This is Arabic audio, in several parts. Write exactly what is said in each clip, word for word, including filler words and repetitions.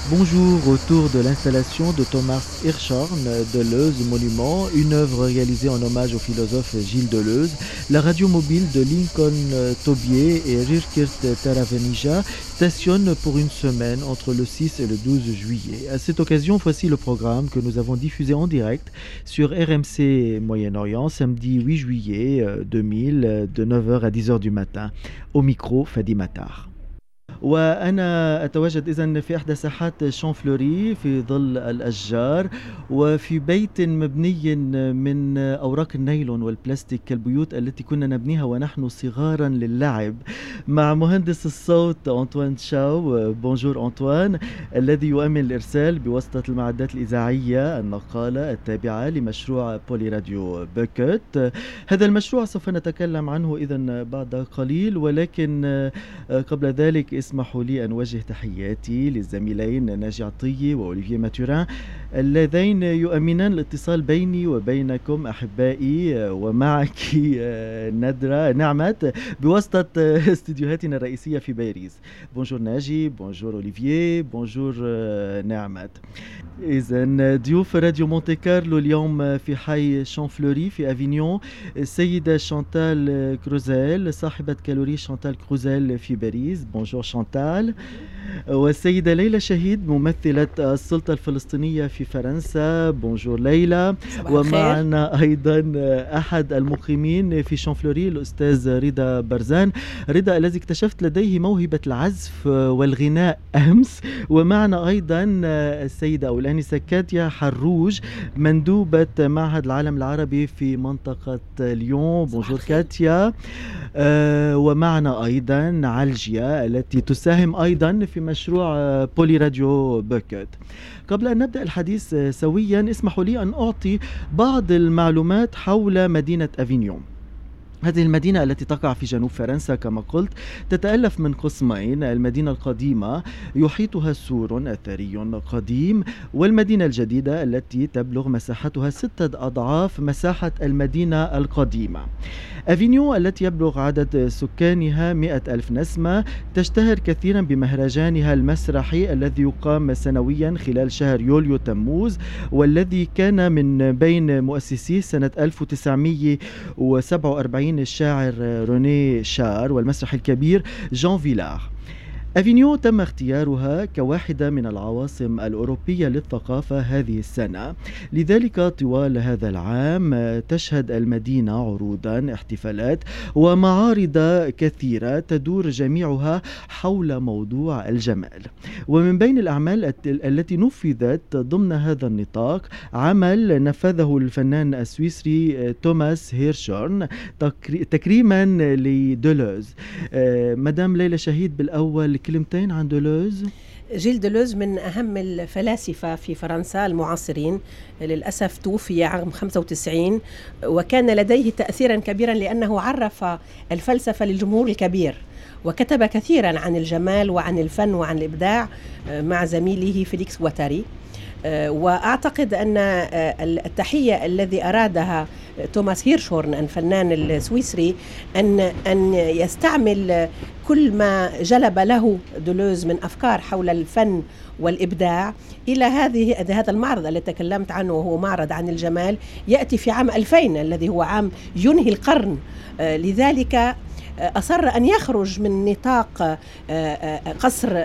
Bonjour, autour de l'installation de Thomas Hirschhorn, Deleuze Monument, une œuvre réalisée en hommage au philosophe Gilles Deleuze. La radio mobile de Lincoln Tobier et Rirkert Taravenija stationne pour une semaine entre le six et le douze juillet. À cette occasion, voici le programme que nous avons diffusé en direct sur R M C Moyen-Orient, samedi huit juillet deux mille, de neuf heures à dix heures du matin. Au micro, Fadi Matar. وأنا أتواجد إذن في إحدى ساحات شانفلوري في ظل الأشجار وفي بيت مبني من أوراق النايلون والبلاستيك كالبيوت التي كنا نبنيها ونحن صغارا للعب مع مهندس الصوت أنطوان شاو. بونجور أنطوان، الذي يؤمن الإرسال بواسطة المعدات الإذاعية النقالة التابعة لمشروع بولي راديو بوكيت. هذا المشروع سوف نتكلم عنه إذن بعد قليل، ولكن قبل ذلك اسمحوا لي أن أوجه تحياتي للزميلين ناجي عطية وأوليفيه ماتوران اللذين يؤمنان الاتصال بيني وبينكم أحبائي ومعك ندرة نعمت بواسطة استديوهاتنا الرئيسية في باريس. بونجور ناجي، بونجور أوليفيه، بونجور نعمت. إذن ضيوف راديو مونتي كارلو اليوم في حي شانفلوري في أفينيون السيدة شانتال كروزيل صاحبة كالوري شانتال كروزيل في باريس. بونجور شانتال. والسيدة ليلى شهيد ممثلة السلطة الفلسطينية في فرنسا. بونجور ليلى. ومعنا أيضا أحد المقيمين في شانفلوري الأستاذ رضا برزان، رضا الذي اكتشفت لديه موهبة العزف والغناء أمس. ومعنا أيضا السيدة أو الآنسة كاتيا حروج مندوبة معهد العالم العربي في منطقة ليون. بونجور كاتيا. آه ومعنا أيضا علجيا التي تساهم أيضا في مشروع بولي راديو بوكيت. قبل أن نبدأ الحديث سويا اسمحوا لي أن أعطي بعض المعلومات حول مدينة أفينيون. هذه المدينة التي تقع في جنوب فرنسا كما قلت تتألف من قسمين: المدينة القديمة يحيطها سور أثري قديم، والمدينة الجديدة التي تبلغ مساحتها ستة أضعاف مساحة المدينة القديمة. أفينيون التي يبلغ عدد سكانها مئة ألف نسمة تشتهر كثيرا بمهرجانها المسرحي الذي يقام سنويا خلال شهر يوليو تموز، والذي كان من بين مؤسسيه سنة ألف وتسعمئة وسبعة وأربعين الشاعر روني شار والمسرح الكبير جان فيلار. أفينيون تم اختيارها كواحدة من العواصم الأوروبية للثقافة هذه السنة، لذلك طوال هذا العام تشهد المدينة عروضا، احتفالات ومعارض كثيرة تدور جميعها حول موضوع الجمال. ومن بين الأعمال التي نفذت ضمن هذا النطاق عمل نفذه الفنان السويسري توماس هيرشورن تكريما لدولوز. مدام ليلى شهيد، بالأول كلمتين عن دولوز. جيل دولوز من أهم الفلاسفة في فرنسا المعاصرين، للأسف توفي عام خمسة وتسعين، وكان لديه تأثيرا كبيرا لأنه عرف الفلسفة للجمهور الكبير، وكتب كثيرا عن الجمال وعن الفن وعن الإبداع مع زميله فيليكس غواتاري. وأعتقد أن التحية الذي أرادها توماس هيرشهورن الفنان السويسري أن أن يستعمل كل ما جلب له دولوز من أفكار حول الفن والإبداع إلى هذه هذا المعرض الذي تكلمت عنه، وهو معرض عن الجمال يأتي في عام ألفين الذي هو عام ينهي القرن. لذلك أصر أن يخرج من نطاق قصر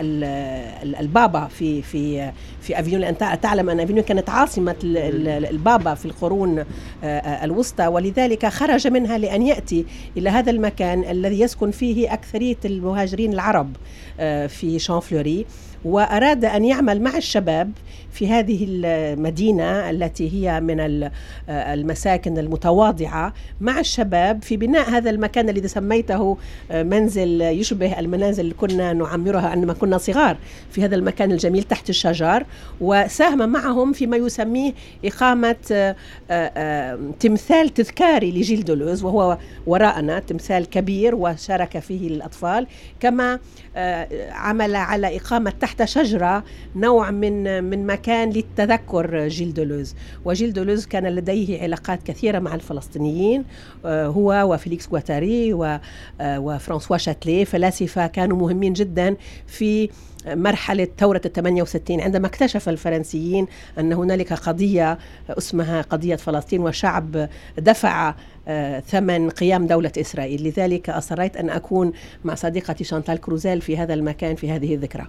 البابا في في في أفينيون، لأن تعلم أن أفينيون كانت عاصمة البابا في القرون الوسطى، ولذلك خرج منها لأن يأتي إلى هذا المكان الذي يسكن فيه أكثرية المهاجرين العرب في شانفلوري، وأراد أن يعمل مع الشباب في هذه المدينة التي هي من المساكن المتواضعة مع الشباب في بناء هذا المكان الذي سميته منزل يشبه المنازل اللي كنا نعمرها عندما كنا صغار في هذا المكان الجميل تحت الشجر. وساهم معهم فيما يسميه إقامة تمثال تذكاري لجيل دولوز، وهو وراءنا تمثال كبير وشارك فيه الأطفال، كما عمل على إقامة تحت شجرة نوع من من مكان للتذكر جيل دولوز. وجيل دولوز كان لديه علاقات كثيرة مع الفلسطينيين، هو وفيليكس غواتاري و وفرانسوا شاتلي، فلاسفة كانوا مهمين جدا في مرحلة ثورة الثمانية وستين، عندما اكتشف الفرنسيين أن هنالك قضية اسمها قضية فلسطين وشعب دفع ثمن قيام دولة إسرائيل. لذلك أصريت أن أكون مع صديقتي شانتال كروزيل في هذا المكان في هذه الذكرى.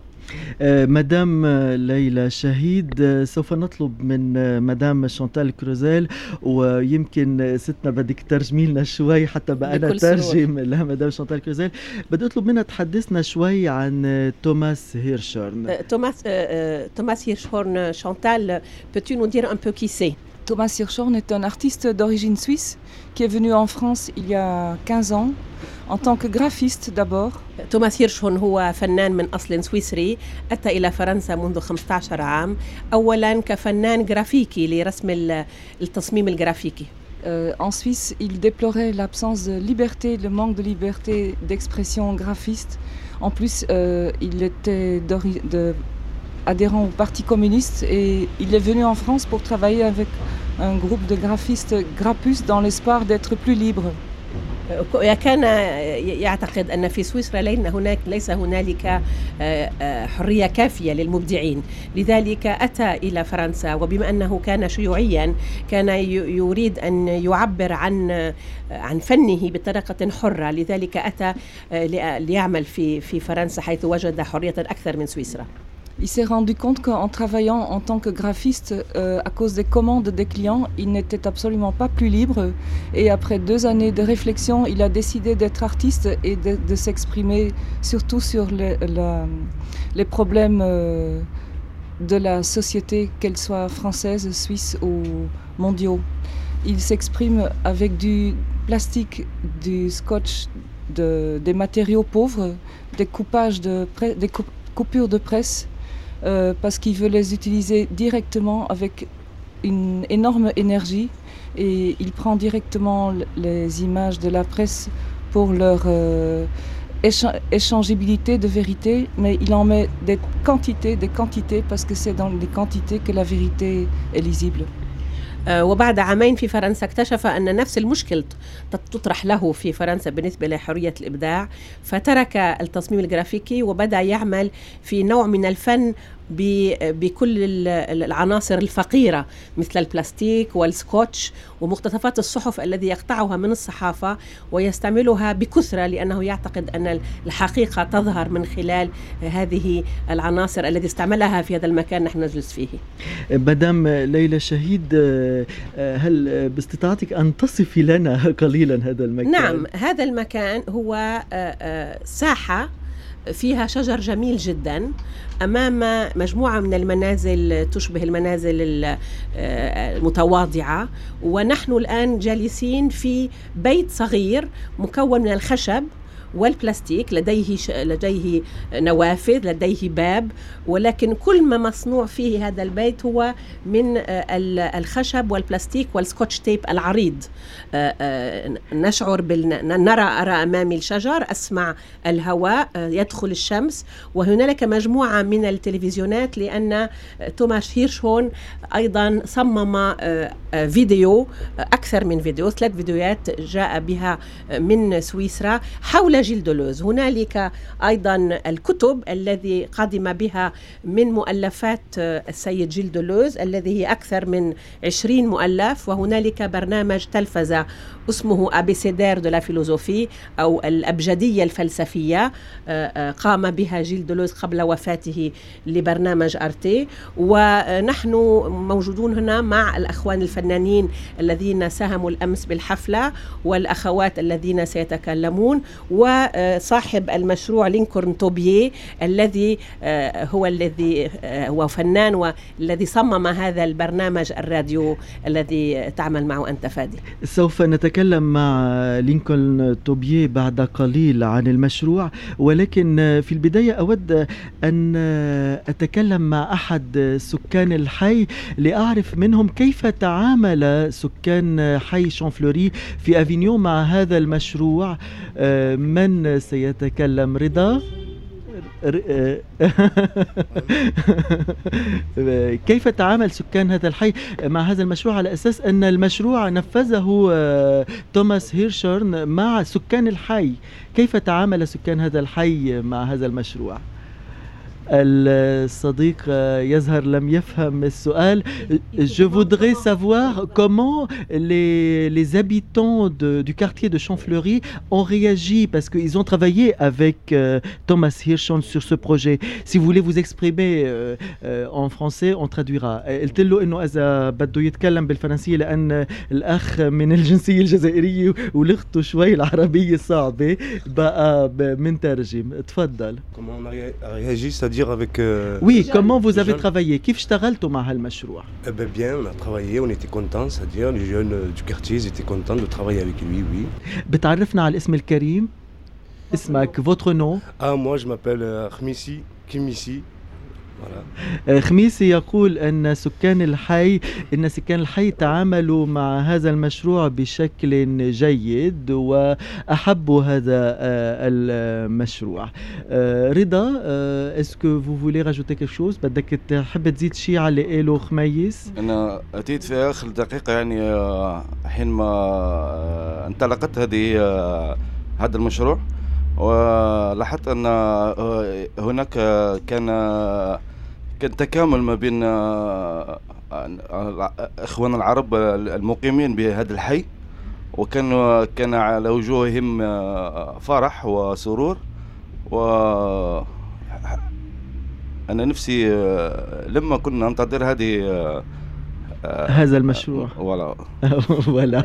مدام ليلى شهيد، سوف نطلب من مدام شانتال كروزيل، ويمكن ستنا بدك ترجمي لنا شوي حتى بقى أنا ترجم لها. مدام شانتال كروزيل، بدي أطلب منها تحدثنا شوي عن توماس هيرشهورن. توماس توماس هيرشهورن، Chantal, peux-tu nous dire un peu qui c'est? Thomas Hirschhorn est un artiste d'origine suisse qui est venu en France il y a quinze ans en tant que graphiste d'abord. توماس هيرشهورن هو فنان من أصل سويسري، أتى إلى فرنسا منذ خمسة عشر عام، أولاً كفنان جرافيكي لرسم التصميم الجرافيكي. Euh, en Suisse, il déplorait l'absence de liberté, le manque de liberté d'expression graphiste. En plus, euh, il était de, adhérent au Parti communiste et il est venu en France pour travailler avec un groupe de graphistes Grappus dans l'espoir d'être plus libre. كان يعتقد أن في سويسرا هناك ليس هنالك حرية كافية للمبدعين، لذلك أتى إلى فرنسا، وبما أنه كان شيوعيا كان يريد أن يعبر عن عن فنه بطريقة حرة، لذلك أتى ليعمل في في فرنسا حيث وجد حرية أكثر من سويسرا. Il s'est rendu compte qu'en travaillant en tant que graphiste, euh, à cause des commandes des clients, il n'était absolument pas plus libre. Et après deux années de réflexion, il a décidé d'être artiste et de, de s'exprimer surtout sur les, la, les problèmes euh, de la société, qu'elle soit française, suisse ou mondiaux. Il s'exprime avec du plastique, du scotch, de, des matériaux pauvres, des coupages de pre- des coupures de presse. Euh, parce qu'il veut les utiliser directement avec une énorme énergie et il prend directement les images de la presse pour leur euh, écha- échangeabilité de vérité, mais il en met des quantités, des quantités parce que c'est dans les quantités que la vérité est lisible. وبعد عامين في فرنسا اكتشف أن نفس المشكلة تطرح له في فرنسا بالنسبة لحرية الإبداع، فترك التصميم الجرافيكي وبدأ يعمل في نوع من الفن بكل العناصر الفقيرة مثل البلاستيك والسكوتش ومقتطفات الصحف الذي يقطعها من الصحافة ويستعملها بكثرة، لأنه يعتقد أن الحقيقة تظهر من خلال هذه العناصر التي استعملها في هذا المكان نحن نجلس فيه. مدام ليلى شهيد، هل باستطاعتك أن تصفي لنا قليلا هذا المكان؟ نعم، هذا المكان هو ساحة فيها شجر جميل جدا أمام مجموعة من المنازل تشبه المنازل المتواضعة، ونحن الآن جالسين في بيت صغير مكون من الخشب والبلاستيك، لديه لديه نوافذ، لديه باب، ولكن كل ما مصنوع فيه هذا البيت هو من الخشب والبلاستيك والسكوتش تيب العريض. نشعر بال... نرى أرى أمامي الشجر، أسمع الهواء، يدخل الشمس، وهنالك مجموعة من التلفزيونات لأن توماس هيرشهورن أيضا صمم فيديو، أكثر من فيديو، ثلاث فيديوهات جاء بها من سويسرا حول جيل دولوز. هنالك أيضا الكتب الذي قدم بها من مؤلفات السيد جيل دولوز الذي هي أكثر من عشرين مؤلف، وهنالك برنامج تلفزة اسمه أبيسيدير دو لا فيلوزوفي أو الأبجدية الفلسفية قام بها جيل دولوز قبل وفاته لبرنامج أرتي. ونحن موجودون هنا مع الأخوان الفنانين الذين ساهموا الأمس بالحفلة والأخوات الذين سيتكلمون، وصاحب المشروع لينكولن توبيه الذي هو الذي هو فنان والذي صمم هذا البرنامج الراديو الذي تعمل معه أنت فادي. سوف نتكلم مع لينكولن توبيه بعد قليل عن المشروع، ولكن في البداية أود أن أتكلم مع أحد سكان الحي لأعرف منهم كيف تعامل سكان حي شانفلوري في أفينيون مع هذا المشروع. من سيتكلم؟ رضا؟ كيف تعامل سكان هذا الحي مع هذا المشروع، على أساس أن المشروع نفذه توماس هيرشورن مع سكان الحي؟ كيف تعامل سكان هذا الحي مع هذا المشروع؟ الصديق يظهر لم يفهم السؤال. Je voudrais savoir comment les, les habitants de, du quartier de Champfleury ont réagi, parce qu'ils ont travaillé avec euh, Thomas Hirschhorn sur ce projet. Si vous voulez vous exprimer euh, euh, en français, on traduira. قلت له إنه إذا بده يتكلم بالفرنسية لأن الأخ من الجنسية الجزائرية ولغته شوي العربية صعبة، بقى منترجم. تفضل. Comment on a réagi, c'est-à-dire avec euh, oui, comment vous avez travaillé? كيف اشتغلتوا مع هالمشروع؟ Eh ben bien, on a travaillé, on était contents, c'est-à-dire les jeunes du quartier, ils étaient contents de travailler avec lui, oui. بتعرفنا على الاسم الكريم؟ اسمك، votre nom? Ah, moi je m'appelle euh, Khmissi, Kimissi. خميسي يقول أن سكان الحي إن سكان الحي تعاملوا مع هذا المشروع بشكل جيد وأحبوا هذا المشروع. رضا، est-ce que vous voulez rajouter quelque chose؟ بدك تحب تزيد شيء على اللي قاله خميس؟ أنا أتيت في آخر دقيقة، يعني حينما انطلقت هذه هذا المشروع، ولاحظت أن هناك كان كان تكامل ما بين إخواننا العرب المقيمين بهذا الحي، وكان كان على وجوههم فرح وسرور. و أنا نفسي لما كنا ننتظر هذه هذا المشروع ولا ولا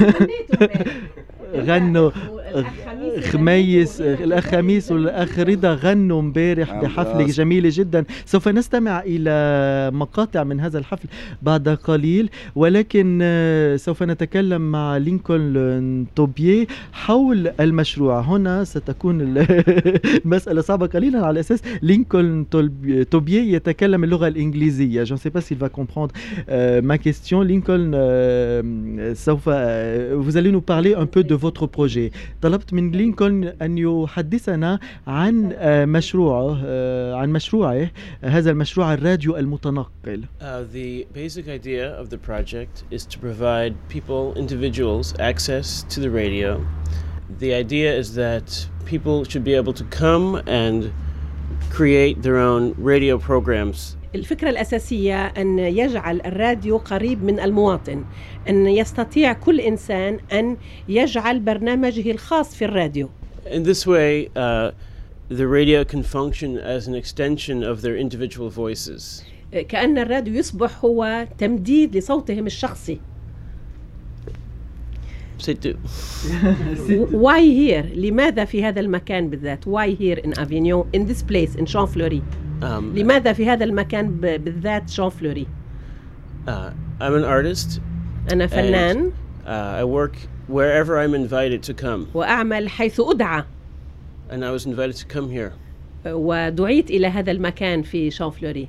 غنوا خميس، الأخ خميس والأخ رضا غنوا مبارح بحفلة جميلة جدا. سوف نستمع إلى مقاطع من هذا الحفل بعد قليل، ولكن سوف نتكلم مع لينكولن توبيه حول المشروع. هنا ستكون المسألة صعبة قليلا على أساس لينكولن توبيه يتكلم اللغة الإنجليزية. Je ne sais pas s'il va comprendre euh, ma question. Lincoln, euh, سوف vous allez nous parler un peu de votre projet. طلبت من لينكولن أن يحدثنا عن مشروعه عن مشروعه هذا المشروع الراديو المتنقل. Uh, the basic idea of the project is to provide people, individuals, access to the radio. The idea is that people should be able to come and create their own radio programs. الفكرة الأساسية أن يجعل الراديو قريب من المواطن، أن يستطيع كل إنسان أن يجعل برنامجه الخاص في الراديو. In this way, uh, the radio can function as an extension of their individual voices. كأن الراديو يصبح هو تمديد لصوتهم الشخصي. Why here? لماذا في هذا المكان بالذات? Why here in Avignon, in this place, in Champfleury? Um, لماذا في هذا المكان بالذات شانفلوري؟ uh, I'm an artist. أنا فنان. And, uh, I work wherever I'm invited to come. وأعمل حيث أدعى. And I was invited to come here. ودعيت إلى هذا المكان في شانفلوري.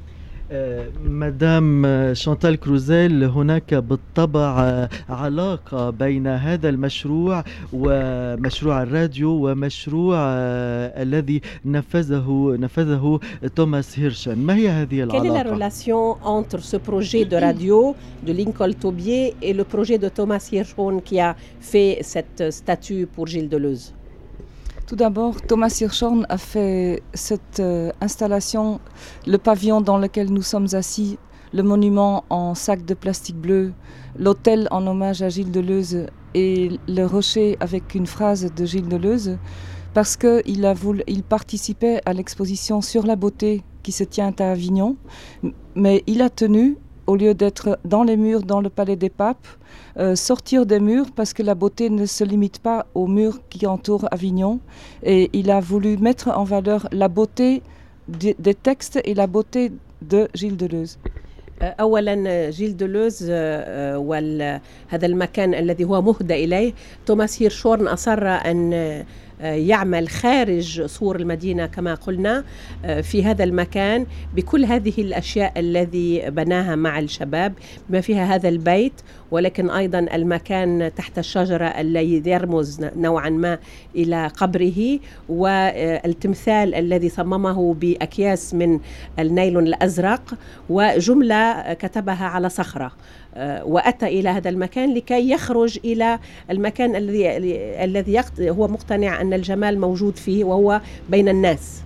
مدام شانتال كروزيل، هناك بالطبع علاقة بين هذا المشروع ومشروع الراديو ومشروع الذي نفذه نفذه توماس هيرشن. ما هي هذه العلاقة؟ Quelle est la relation entre ce projet de radio de Lincoln Tobier et le projet de Thomas Hirschhorn qui a fait cette statue pour Gilles Deleuze? Tout d'abord, Thomas Hirschhorn a fait cette euh, installation, le pavillon dans lequel nous sommes assis, le monument en sac de plastique bleu, l'autel en hommage à Gilles Deleuze et le rocher avec une phrase de Gilles Deleuze, parce qu'il a voulu, il participait à l'exposition sur la beauté qui se tient à Avignon, mais il a tenu, au lieu d'être dans les murs dans le Palais des Papes, euh, sortir des murs parce que la beauté ne se limite pas aux murs qui entourent Avignon, et il a voulu mettre en valeur la beauté de, des textes et la beauté de Gilles Deleuze. أولا جيل دولوز وهذا المكان الذي هو مهدى إليه، توماس هيرشورن أصر أن يعمل خارج سور المدينة كما قلنا في هذا المكان بكل هذه الأشياء الذي بناها مع الشباب، بما فيها هذا البيت، ولكن أيضا المكان تحت الشجرة الذي يرمز نوعا ما إلى قبره، والتمثال الذي صممه بأكياس من النايلون الأزرق، وجملة كتبها على صخرة. وأتى إلى هذا المكان لكي يخرج إلى المكان الذي الذي هو مقتنع أن الجمال موجود فيه وهو بين الناس.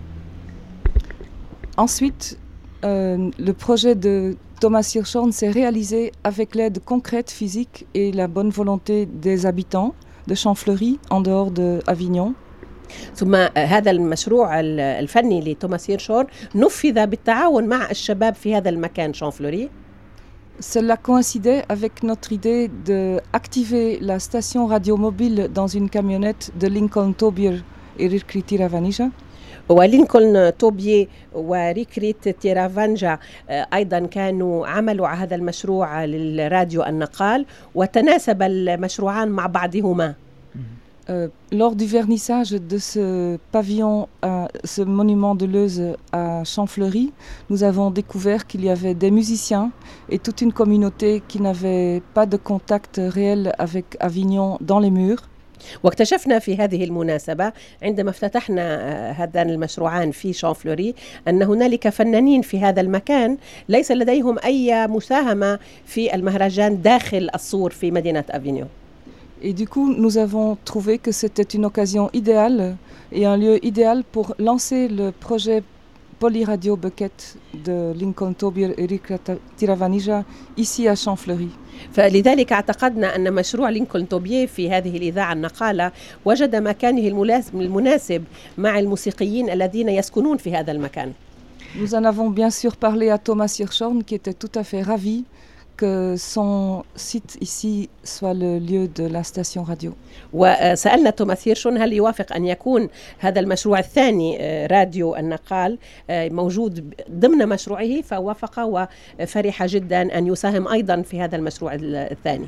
Ensuite, euh, le projet de Thomas Hirschhorn s'est réalisé avec l'aide concrète, physique et la bonne volonté des habitants de Champfleury en dehors d'Avignon. ثم هذا المشروع الفني لتوماس هيرشهورن نفذ بالتعاون مع الشباب في هذا المكان شانفلوري. Cela coïncidait avec notre idée d'activer la station radio mobile dans une camionnette de Lincoln Tobier et Rikrit Tiravanija. ولينكولن توبيه وريكريت تيرافانجا أيضا كانوا عملوا على هذا المشروع للراديو النقال، وتناسب المشروعان مع بعضهما. Euh, lors du vernissage de ce pavillon, euh, ce monument de Leuze à Champfleury, nous avons découvert qu'il y avait des musiciens et toute une communauté qui n'avait pas de contact réel avec Avignon dans les murs. واكتشفنا في هذه المناسبة عندما افتتحنا هذان المشروعان في شانفلوري أن هنالك فنانين في هذا المكان ليس لديهم أي مساهمة في المهرجان داخل السور في مدينة أفينيون. Et du coup, nous avons trouvé que c'était une occasion idéale et un lieu idéal pour lancer le projet Polyradio Bucket de Lincoln Tobier et Rikrit Tiravanija ici à Champfleury. فلذلك اعتقدنا أن مشروع لينكولن توبيه في هذه الإذاعة النقالة وجد مكانه المناسب مع الموسيقيين الذين يسكنون في هذا المكان. Nous en avons bien sûr parlé à Thomas Hirschhorn qui était tout à fait ravi que son site ici soit le lieu de la station radio. وسألنا توماس هيرشون هل يوافق أن يكون هذا المشروع الثاني راديو النقال موجود ضمن مشروعه، فوافق وفرح جدا أن يساهم أيضا في هذا المشروع الثاني.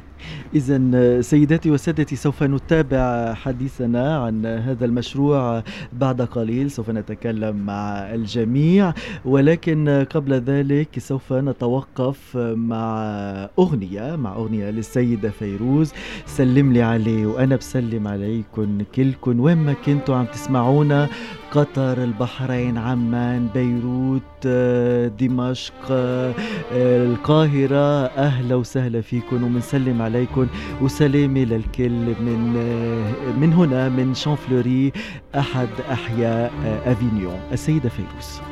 إذن سيداتي وسادتي سوف نتابع حديثنا عن هذا المشروع بعد قليل، سوف نتكلم مع الجميع، ولكن قبل ذلك سوف نتوقف مع أغنية مع أغنية للسيدة فيروز. سلم لي عليه وأنا بسلم عليكم كلكم وين ما كنتوا عم تسمعونا، قطر، البحرين، عمان، بيروت، دمشق، القاهرة، أهلا وسهلا فيكم ومنسلم عليكم وسلامي للكل من من هنا من شانفلوري أحد أحياء أفينيون. السيدة فيروز.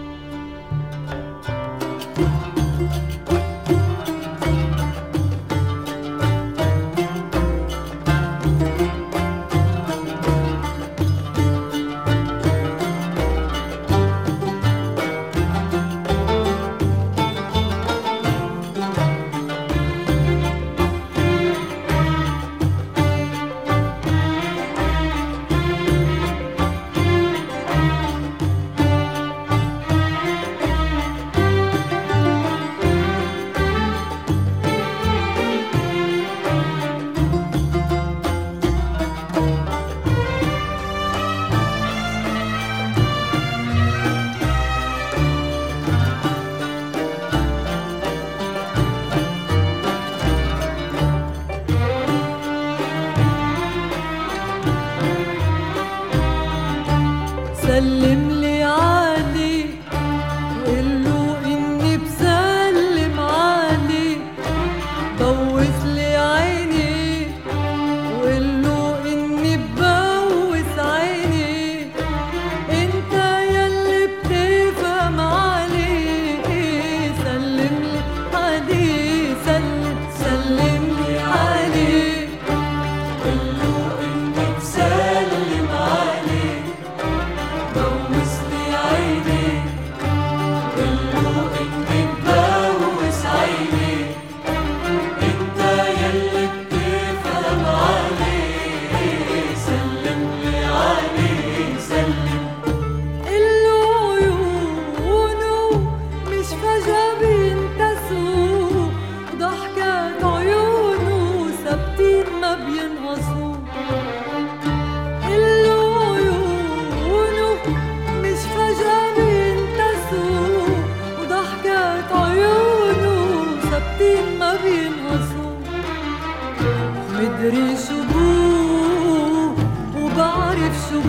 سلم لي علي وقل له اني بسلم علي، بوس لي عيني وقل له اني ببوس عيني، انت يلي بتفهم علي. سلم لي علي، سلم سلم لي علي وقل له اني بسلم علي، بوس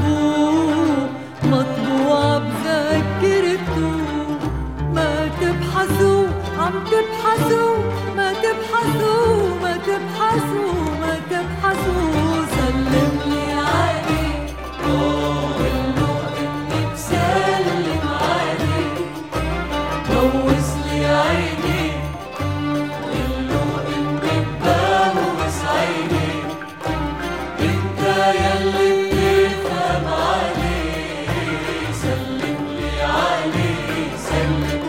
مطبوع مطبوع بذاكرته. ما تبحثوا عم تبحثوا ما تبحثوا ما تبحثوا ما تبحثوا. سلم لي عليك قله اني بسلم عليك. بوس لي عينيك قله اني ببوس عينيك. انت يلي بتفهم عليك. سلم لي عليك سلم.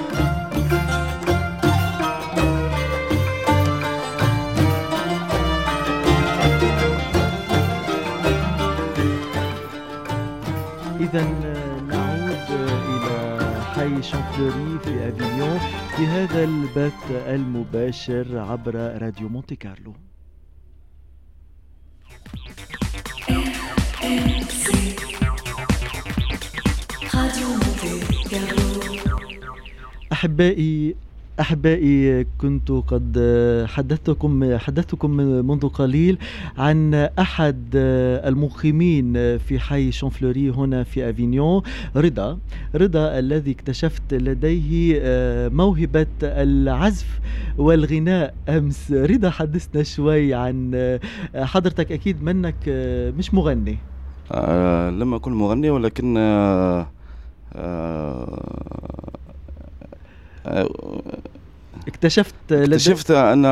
إذا نعود إلى حي شانفلوري في أفينيون في هذا البث المباشر عبر راديو مونتي كارلو. أحبائي أحبائي كنت قد حدثتكم حدثتكم منذ قليل عن أحد المقيمين في حي شانفلوري هنا في أفينيون، رضا رضا الذي اكتشفت لديه موهبة العزف والغناء أمس. رضا حدثنا شوي عن حضرتك. أكيد منك مش مغني. آه لما أكون مغني ولكن آه آه اكتشفت اكتشفت أن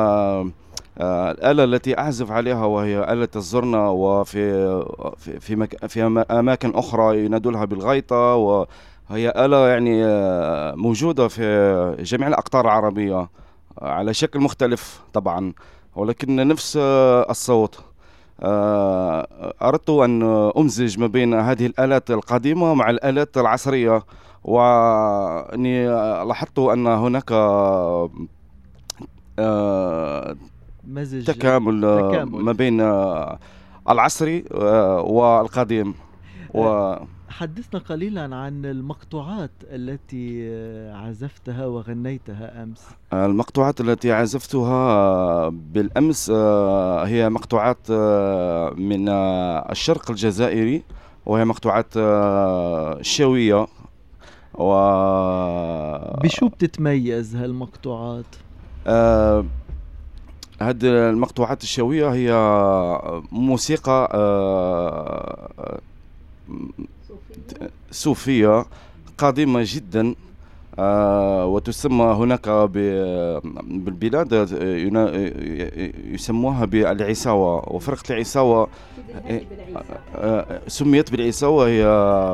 الآلة التي أعزف عليها وهي آلة الزرنة، وفي في في, مك في أماكن أخرى ينادولها بالغيطة، وهي آلة يعني موجودة في جميع الأقطار العربية على شكل مختلف طبعا، ولكن نفس الصوت. أردت أن أمزج ما بين هذه الآلات القديمة مع الآلات العصرية، وأني لاحظت أن هناك تكامل, تكامل ما بين العصري والقديم. و حدثنا قليلا عن المقطوعات التي عزفتها وغنيتها أمس. المقطوعات التي عزفتها بالأمس هي مقطوعات من الشرق الجزائري، وهي مقطوعات شوية. و بشو بتتميز هالمقطوعات؟ آه هذه المقطوعات الشوية هي موسيقى آه صوفية قديمة جدا، آه وتسمى هناك بالبلاد يسموها بالعيساوة، وفرقة العيساوة آه سميت بالعيساوة. هي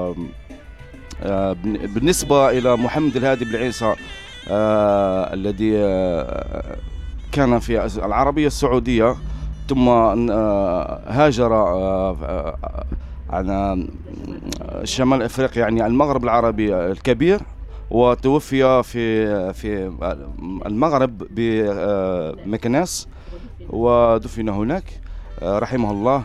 آه بالنسبة إلى محمد الهادي بن عيسى آه الذي آه كان في العربية السعودية، ثم آه هاجر آه عن شمال أفريقيا يعني المغرب العربي الكبير، وتوفي في في المغرب بمكناس ودفن هناك رحمه الله.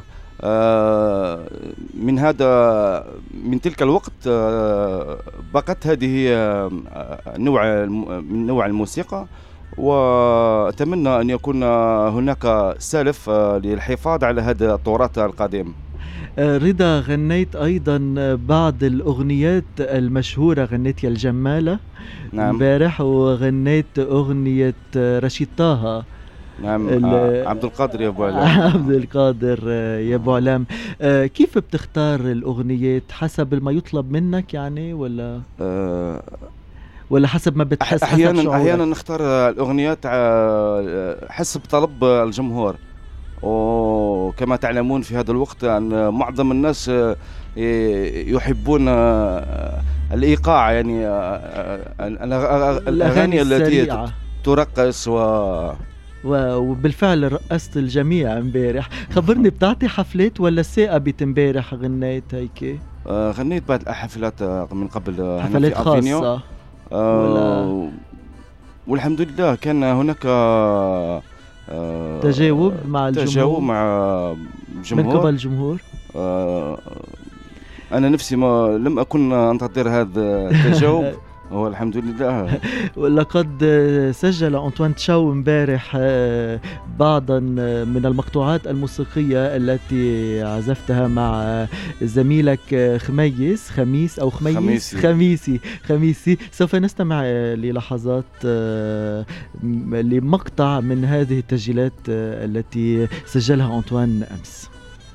من هذا من تلك الوقت بقت هذه نوع من نوع الموسيقى، وأتمنى أن يكون هناك سلف للحفاظ على هذا التراث القديم. رضا، غنيت أيضا بعض الأغنيات المشهورة، غنيت يا الجمالة نعم امبارح، وغنيت أغنية رشيد طه. نعم عبد القادر يا ابو علام. عبد القادر يا ابو علام. كيف بتختار الاغنيات؟ حسب ما يطلب منك يعني، ولا أه ولا حسب ما بتحس؟ احيانا احيانا نختار الاغنيات حسب طلب الجمهور، وكما تعلمون في هذا الوقت ان معظم الناس يحبون الايقاع، يعني الاغاني التي ترقص و وبالفعل رقصت الجميع امبارح. خبرني، بتعطي حفلات ولا ثاقبت امبارح غنيت هيك؟ آه غنيت بعد حفلات من قبل، حفلات خاصة آه والحمد لله كان هناك آه تجاوب مع الجمهور، تجاوب مع الجمهور من قبل الجمهور. آه أنا نفسي ما لم أكن أنتظر هذا التجاوب هو الحمد لله. لقد سجل أنطوان تشاو امبارح بعضا من المقطوعات الموسيقية التي عزفتها مع زميلك خميس خميس أو خميس خميسي خميسي, خميسي. سوف نستمع للحظات لمقطع من هذه التسجيلات التي سجلها أنطوان أمس.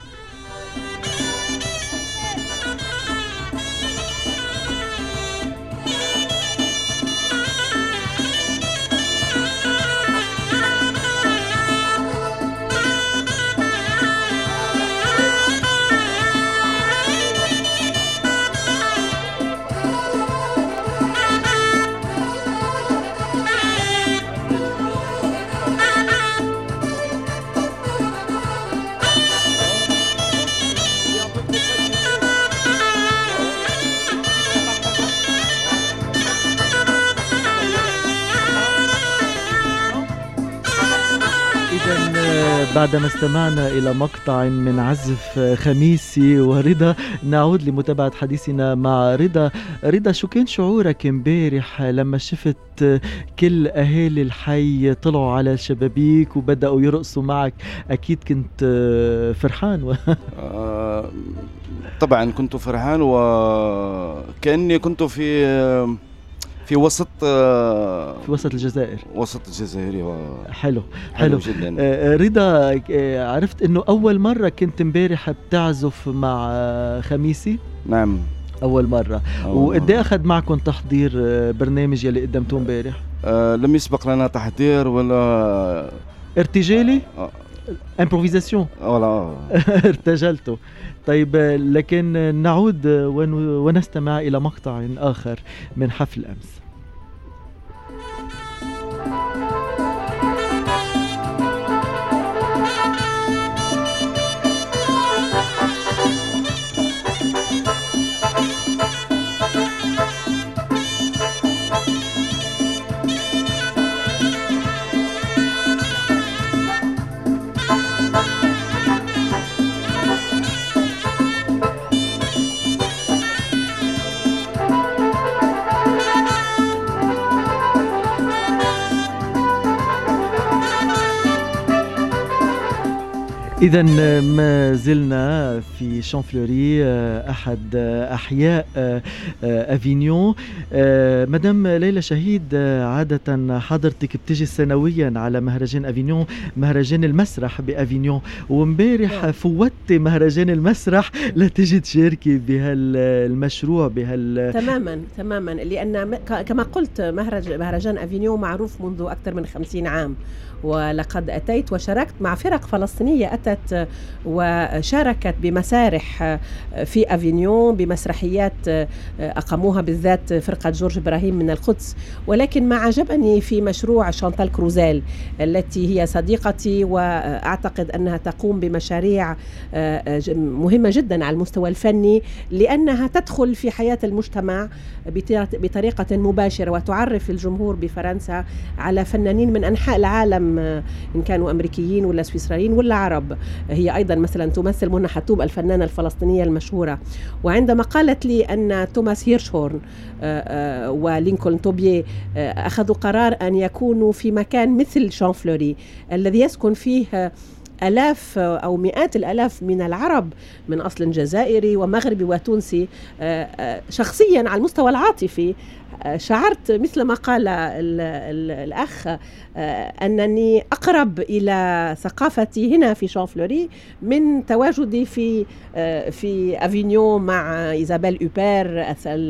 بعدما استمعنا إلى مقطع من عزف خميسي ورضا، نعود لمتابعة حديثنا مع رضا. رضا، شو كان شعورك امبارح لما شفت كل أهالي الحي طلعوا على الشبابيك وبدأوا يرقصوا معك؟ أكيد كنت فرحان و... آه طبعا كنت فرحان، وكأني كنت في في وسط في وسط الجزائر وسط الجزائري و... حلو حلو, حلو جدا. آه رضا، آه عرفت انه اول مرة كنت امبارح بتعزف مع خميسي؟ نعم اول مرة. وقد ايه اخذ معكم تحضير برنامج يلي قدمتوه امبارح؟ آه لم يسبق لنا تحضير ولا ارتجالي؟ آه. امبروفيزاسيون ولا ارتجلته. طيب، لكن نعود ونستمع إلى مقطع آخر من حفل أمس. إذا ما زلنا في شانفلوري، أحد أحياء أفينيون. مدام ليلى شهيد، عادة حضرتك بتجي سنويا على مهرجان أفينيون، مهرجان المسرح بأفينيون، ومبارح فوتي مهرجان المسرح لتجي تشاركي بهالمشروع بهال تماما تماما لأن كما قلت مهرجان أفينيون معروف منذ أكثر من خمسين عام، ولقد أتيت وشاركت مع فرق فلسطينية أتت وشاركت بمسارح في أفينيون، بمسرحيات أقاموها بالذات فرقة جورج إبراهيم من القدس. ولكن ما عجبني في مشروع شانتال كروزيل التي هي صديقتي، وأعتقد أنها تقوم بمشاريع مهمة جدا على المستوى الفني، لأنها تدخل في حياة المجتمع بطريقة مباشرة وتعرف الجمهور بفرنسا على فنانين من أنحاء العالم، إن كانوا أمريكيين ولا سويسريين ولا عرب. هي أيضا مثلا تمثل منى حتوب الفنانة الفلسطينية المشهورة. وعندما قالت لي أن توماس هيرشهورن ولينكولن توبيه أخذوا قرار أن يكونوا في مكان مثل شانفلوري الذي يسكن فيه ألاف أو مئات الألاف من العرب من أصل جزائري ومغربي وتونسي، شخصيا على المستوى العاطفي شعرت مثل ما قال ال ال الأخ أنني أقرب إلى ثقافتي هنا في شانفلوري من تواجدي في في أفينيون مع إيزابيل أوبير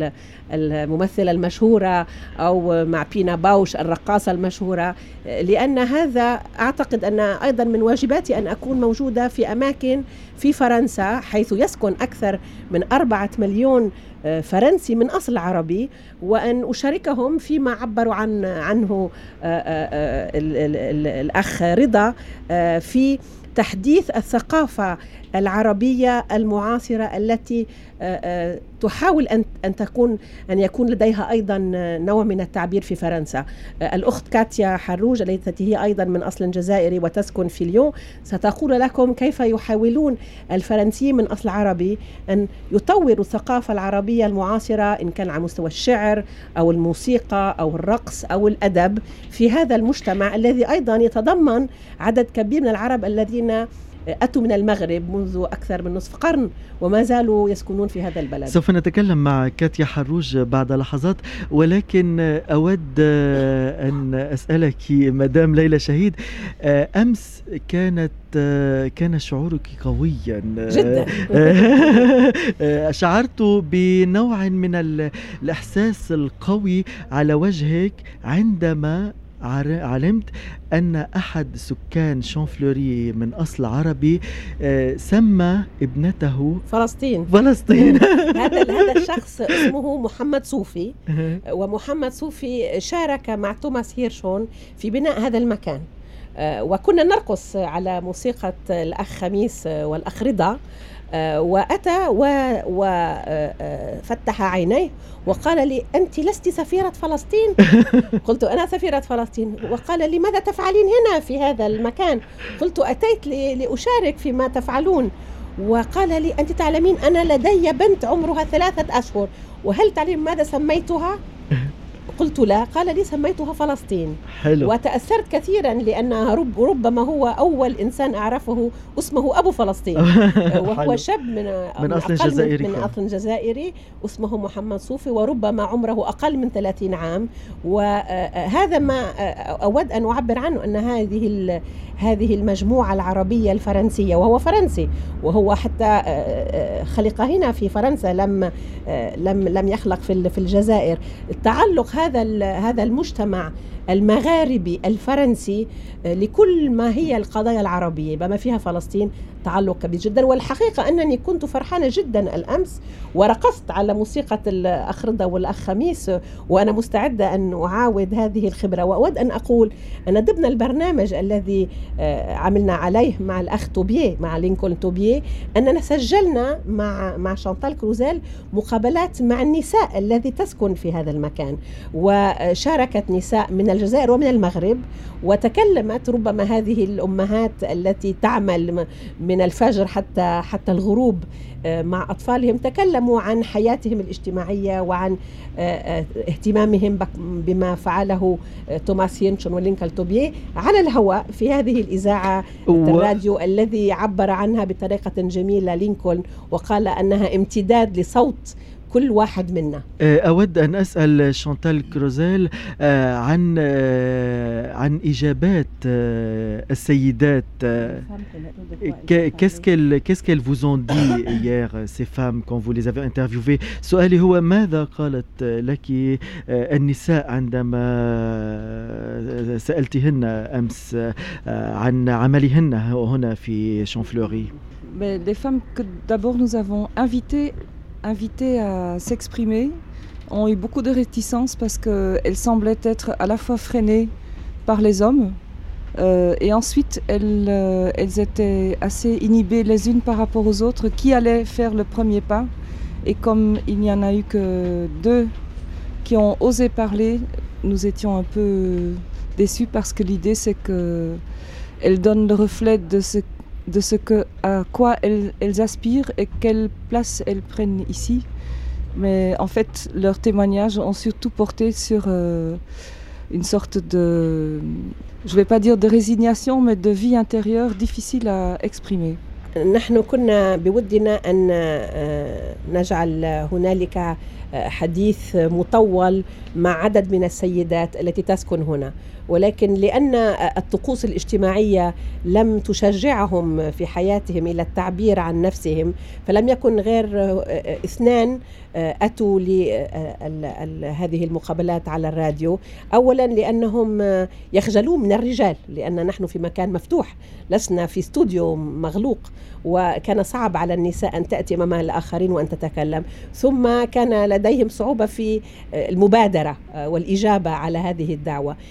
الممثلة المشهورة أو مع بينا باوش الرقاصة المشهورة، لأن هذا أعتقد أن أيضا من واجباتي أن أكون موجودة في أماكن في فرنسا حيث يسكن أكثر من أربعة مليون فرنسي من أصل عربي، وأن أشاركهم فيما عبروا عن عنه الأخ رضا في تحديث الثقافة العربية المعاصرة التي تحاول أن أن تكون أن يكون لديها أيضا نوع من التعبير في فرنسا. الأخت كاتيا حروج التي هي أيضا من أصل جزائري وتسكن في ليون ستقول لكم كيف يحاولون الفرنسيين من أصل عربي أن يطوروا الثقافة العربية المعاصرة إن كان على مستوى الشعر أو الموسيقى أو الرقص أو الأدب في هذا المجتمع الذي أيضا يتضمن عدد كبير من العرب الذين أتوا من المغرب منذ أكثر من نصف قرن وما زالوا يسكنون في هذا البلد. سوف نتكلم مع كاتيا حروج بعد لحظات، ولكن أود أن أسألك مدام ليلى شهيد، أمس كانت كان شعورك قويا جدا. شعرت بنوع من الإحساس القوي على وجهك عندما علمت أن أحد سكان شانفلوري من أصل عربي سمى ابنته فلسطين. فلسطين. هذا هذا الشخص اسمه محمد صوفي، ومحمد صوفي شارك مع توماس هيرشون في بناء هذا المكان، وكنا نرقص على موسيقى الأخ خميس والأخ رضا، وأتى وفتح عينيه وقال لي: أنت لست سفيرة فلسطين؟ قلت: أنا سفيرة فلسطين. وقال: لماذا تفعلين هنا في هذا المكان؟ قلت: أتيت لأشارك فيما تفعلون. وقال لي: أنت تعلمين أنا لدي بنت عمرها ثلاثة أشهر، وهل تعلم ماذا سميتها؟ قلت: لا. قال لي: سميتها فلسطين. حلو. وتأثرت كثيرا لأنها رب ربما هو أول إنسان أعرفه اسمه أبو فلسطين. وهو شاب من, من أصل جزائري من, من أصل جزائري اسمه محمد صوفي، وربما عمره أقل من ثلاثين عام. وهذا ما أود أن أعبر عنه، أن هذه هذه المجموعة العربية الفرنسية، وهو فرنسي، وهو حتى خلق هنا في فرنسا، لم لم لم يخلق في الجزائر. التعلق هذا هذا المجتمع المغاربي الفرنسي لكل ما هي القضايا العربية بما فيها فلسطين تعلق كبير جدا. والحقيقة أنني كنت فرحانة جدا الأمس، ورقصت على موسيقى الأخ رضا والأخ خميس، وأنا مستعدة أن أعاود هذه الخبرة. وأود أن أقول أن ضمن البرنامج الذي عملنا عليه مع الأخ توبيه، مع لينكولن توبيه، أننا سجلنا مع مع شانتال كروزيل مقابلات مع النساء التي تسكن في هذا المكان، وشاركت نساء من الجزائر ومن المغرب، وتكلمت ربما هذه الأمهات التي تعمل من الفجر حتى حتى الغروب مع أطفالهم، تكلموا عن حياتهم الاجتماعية وعن اهتمامهم بما فعله توماس هيرشون ولينكولن توبيه على الهواء في هذه الإذاعة الراديو الذي عبر عنها بطريقة جميلة لينكولن، وقال أنها امتداد لصوت كل واحد منا. أود أن أسأل شانتال كروزيل عن عن إجابات السيدات. Qu'est-ce qu'elles qu'est-ce qu'elles vous ont dit hier ces femmes quand vous les avez interviewées؟ سؤالي هو: ماذا قالت لك النساء عندما سألتهن أمس عن عملهن هنا في شانفلوري؟ Les femmes que d'abord nous avons invitées invitées à s'exprimer ont eu beaucoup de réticence parce qu'elles semblaient être à la fois freinées par les hommes euh, et ensuite elles, euh, elles étaient assez inhibées les unes par rapport aux autres qui allaient faire le premier pas. Et comme il n'y en a eu que deux qui ont osé parler, nous étions un peu déçus parce que l'idée c'est qu'elles donnent le reflet de ce de ce que, à quoi elles, elles aspirent et quelle place elles prennent ici. Mais en fait, leurs témoignages ont surtout porté sur euh, une sorte de, je ne vais pas dire de résignation, mais de vie intérieure difficile à exprimer. نحن كنا بودنا أن نجعل هنالك حديث مطول مع عدد من السيدات التي تسكن هنا، ولكن لأن الطقوس الاجتماعية لم تشجعهم في حياتهم إلى التعبير عن نفسهم، فلم يكن غير اثنان أتوا لهذه المقابلات على الراديو. أولا لأنهم يخجلون من الرجال، لأن نحن في مكان مفتوح، لسنا في استوديو مغلوق، وكان صعب على النساء أن تأتي أمام الآخرين وأن تتكلم. ثم كان لديهم صعوبة في المبادرة والإجابة على هذه الدعوة.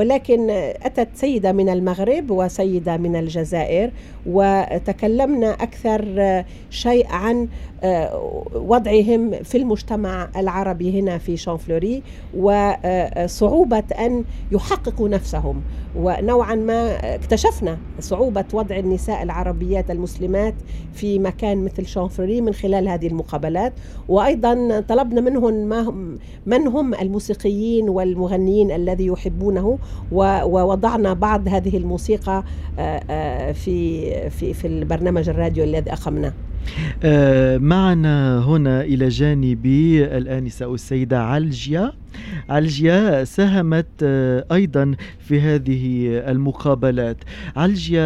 ولكن أتت سيدة من المغرب وسيدة من الجزائر وتكلمنا أكثر شيء عن وضعهم في المجتمع العربي هنا في شانفلوري وصعوبة أن يحققوا نفسهم، ونوعا ما اكتشفنا صعوبة وضع النساء العربيات المسلمات في مكان مثل شانفلوري من خلال هذه المقابلات. وأيضا طلبنا منهم ما هم من هم الموسيقيين والمغنيين الذي يحبونه، ووضعنا بعض هذه الموسيقى في في في البرنامج الراديو الذي أقمناه. معنا هنا إلى جانبي الآنسة السيدة علجيا. علجيا ساهمت أيضا في هذه المقابلات. علجيا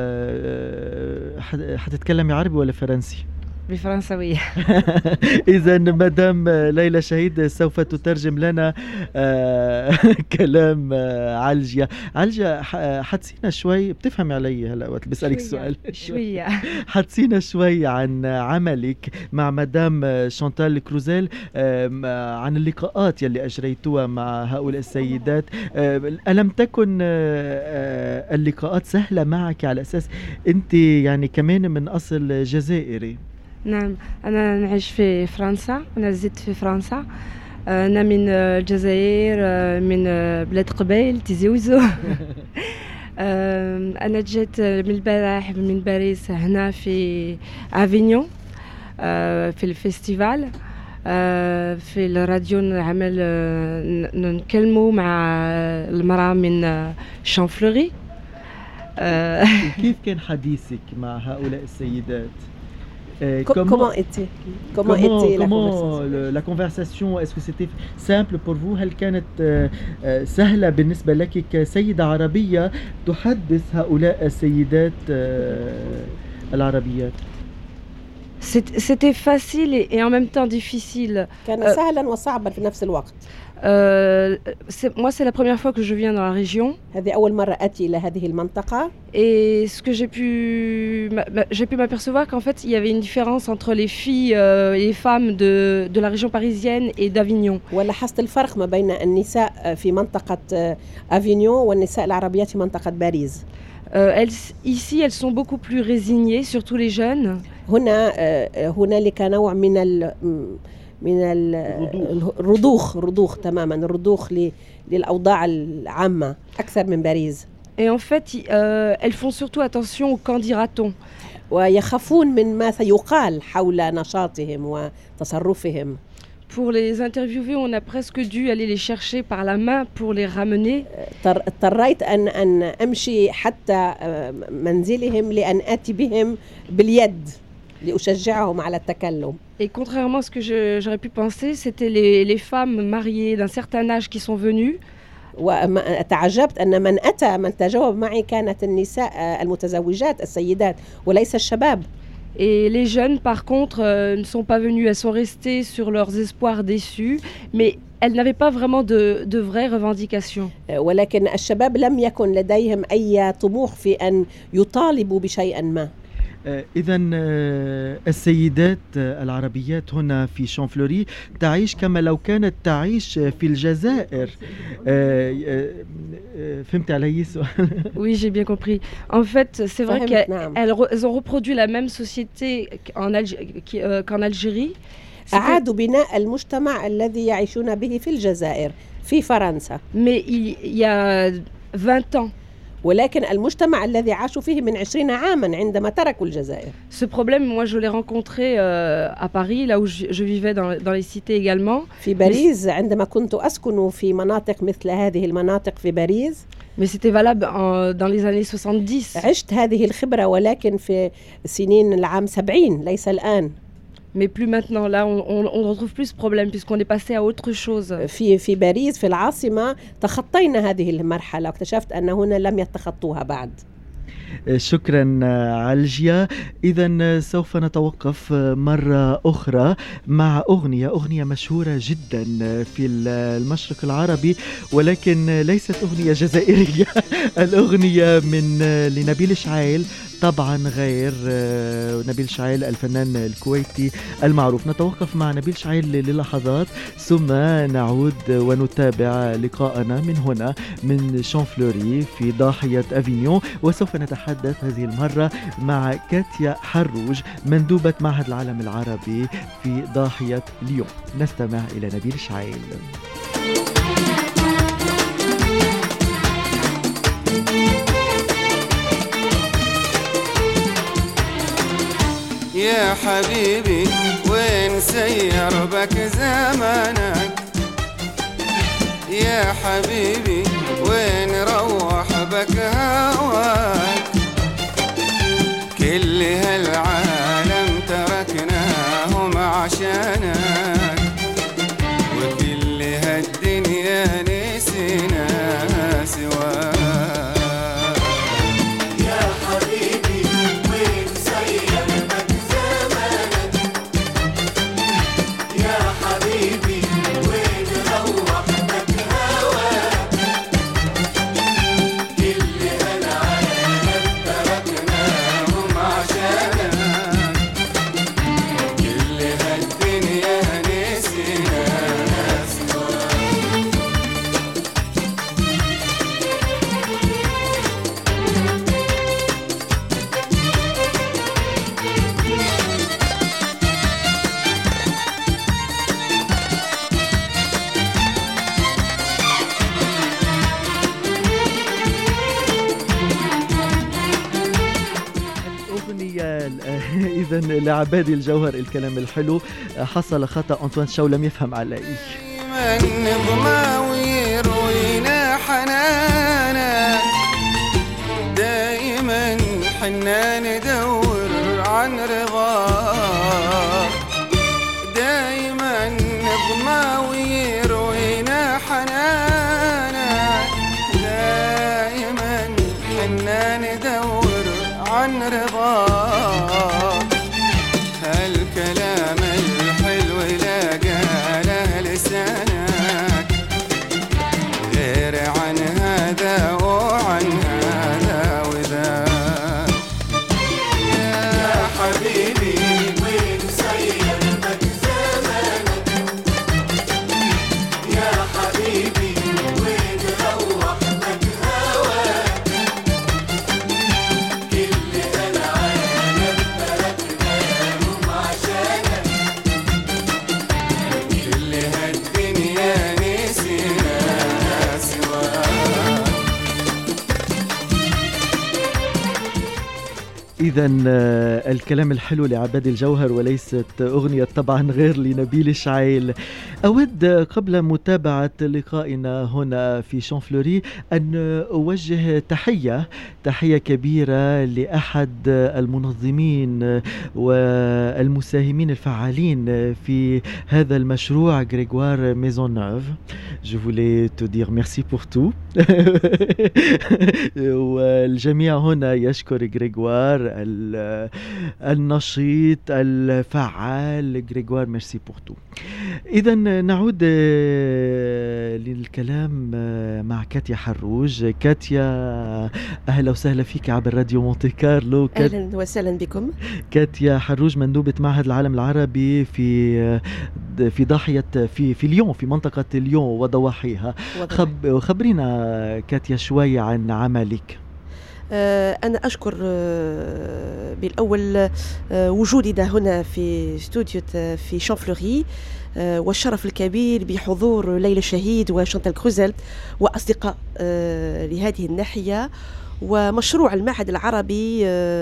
حتتكلمي عربي ولا فرنسي؟ بالفرنسوية. إذا مدام ليلى شهيد سوف تترجم لنا آه كلام آه علجيا. علجيا حتسينا شوي، بتفهمي علي هلا وقت بسألك السؤال شوية حتسينا شوي عن عملك مع مدام شانتال كروزيل، آه عن اللقاءات يلي أجريتوها مع هؤلاء السيدات. آه ألم تكن آه اللقاءات سهلة معك على أساس أنت يعني كمان من أصل جزائري؟ نعم، أنا نعيش في فرنسا، أنا زدت في فرنسا. أنا من الجزائر، من بلاد قبيل تيزي وزو. أنا جيت من البارح من باريس هنا في أفينيون في الفيستيفال في الراديو، نعمل نكلموا مع المرأة من شانفلوري. كيف كان حديثك مع هؤلاء السيدات؟ Euh, comment, comment était comment, comment était la comment conversation? La conversation, est-ce que c'était simple pour vous؟ هل كانت سهلة بالنسبة لك كسيدة عربية تحدث هؤلاء السيدات العربيات؟ C'était facile et en même temps difficile. كان سهلا وصعبا في نفس الوقت. Euh, moi, c'est la première fois que je viens dans la région. هذه أول مرة أتي إلى هذه المنطقة. Et ce que j'ai pu, j'ai pu m'apercevoir qu'en fait, il y avait une différence entre les filles euh, et les femmes de, de la région parisienne et d'Avignon. ولاحظت الفرق ما بين النساء في منطقة أفينيون والنساء العربيات في منطقة باريس. Euh, elles, ici, elles sont beaucoup plus résignées, surtout les jeunes. هنا هنالك نوع من ال من الرضوخ رضوخ تماما الرضوخ للأوضاع العامة أكثر من باريس. Et en fait, euh, elles font surtout attention au qu'en dira-t-on. ويخافون من ما سيقال حول نشاطهم وتصرفهم. Pour les interviewer, on a presque dû aller les chercher par la main pour les ramener. اضطريت أن أن أمشي حتى منزلهم لأن آتي بهم باليد لأشجعهم على التكلم. Et contrairement à ce que je, j'aurais pu penser, c'était les, les femmes mariées d'un certain âge qui sont venues. وتعجبت أن من أتى من تجاوب معي كانت النساء المتزوجات السيدات وليس الشباب. Et les jeunes, par contre, euh, ne sont pas venus. Elles sont restées sur leurs espoirs déçus, mais elles n'avaient pas vraiment de, de vraies revendications. ولكن الشباب لم يكن لديهم أي طموح في أن يطالبوا بشيء ما. إذا السيدات العربيات هنا في شانفلوري تعيش كما لو كانت تعيش في الجزائر. فهمت علي السؤال؟ Oui, j'ai bien compris. En fait, c'est vrai qu'elles ont reproduit la même société qu'en Algérie. qu'en Algérie. أعادوا بناء المجتمع الذي يعيشون به في الجزائر في فرنسا. Mais il y a vingt ans. ولكن المجتمع الذي عاشوا فيه من عشرين عاما عندما تركوا الجزائر. Ce problème, moi, je l'ai rencontré euh, à Paris, là où je, je vivais dans, dans les cités également. في باريس عندما كنت أسكن في مناطق مثل هذه المناطق في باريس. Mais c'était valable en, dans les années soixante-dix. عشت هذه الخبرة ولكن في سنين العام سبعين ليس الآن. Mais plus maintenant, là, on ne retrouve plus ce problème puisqu'on est passé à autre chose. في في باريس في العاصمة تخطينا هذه المرحلة واكتشفت أن هنا لم يتخطوها بعد. شكرا علجيا. إذا سوف نتوقف مرة أخرى مع أغنية أغنية مشهورة جدا في المشرق العربي، ولكن ليست أغنية جزائرية. الأغنية من لنبيل شعيل، طبعا غير نبيل شعيل الفنان الكويتي المعروف. نتوقف مع نبيل شعيل للحظات ثم نعود ونتابع لقاءنا من هنا من شانفلوري في ضاحية أفينيون، وسوف نتحدث هذه المرة مع كاتيا حروج مندوبة معهد العالم العربي في ضاحية ليون. نستمع إلى نبيل شعيل. يا حبيبي وين سير بك زمانك، يا حبيبي وين روح بك هواك، كل هالعالم تركناهم عشانك، وكل هالدنيا نسينا سواك. إذا لعبادي الجوهر الكلام الحلو، حصل خطأ أنطوان شو لم يفهم علي. من ضماوي روينا حنانا، دايما حنا ندور عن رضاك، دايما ضماوي روينا حنانا، دايما حنا ندور عن رضاك، هالكلام الحلو لا قاله لسانك، غير عن هذا وعن هذا وذاك. يا حبيبي وين سير بك زمانك، يا حبيبي وين روح بك هواك، كل هالعالم تركناهم عشانك، كل هالدنيا نسينا سواك. إذا الكلام الحلو لعبادي الجوهر وليست أغنية طبعا غير لنبيل شعيل. أود قبل متابعة لقائنا هنا في شانفلوري أن أوجه تحية تحية كبيرة لأحد المنظمين والمساهمين الفعالين في هذا المشروع، غريغوار ميزونوف. Je voulais te dire merci pour tout. والجميع هنا يشكر غريغوار النشيط الفعال. غريغوار ميرسي بور تو. إذا نعود للكلام مع كاتيا حروج. كاتيا أهلا وسهلا فيك عبر راديو مونتي كارلو. أهلا وسهلا بكم. كاتيا حروج مندوبة معهد العالم العربي في في ضاحية في في ليون، في منطقة ليون وضواحيها. خب خبرينا كاتيا شوي عن عملك. أنا أشكر بالأول وجودي ده هنا في استوديو في شانفلوري، والشرف الكبير بحضور ليلى شهيد وشانتال كروزل وأصدقاء لهذه الناحية. ومشروع المعهد العربي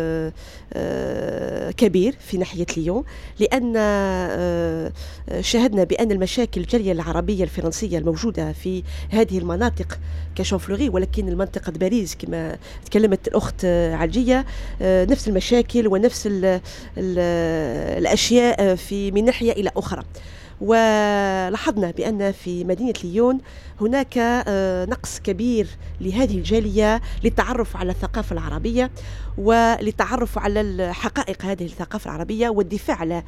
كبير في ناحية ليون، لأن شاهدنا بأن المشاكل الجالية العربية الفرنسية الموجودة في هذه المناطق كشانفلوري، ولكن المنطقة باريس كما تكلمت الأخت علجية نفس المشاكل ونفس ال ال الأشياء في من ناحية إلى أخرى. ولاحظنا بأن في مدينة ليون هناك نقص كبير لهذه الجالية للتعرف على الثقافة العربية وللتعرف على حقائق هذه الثقافة العربية والدفاع على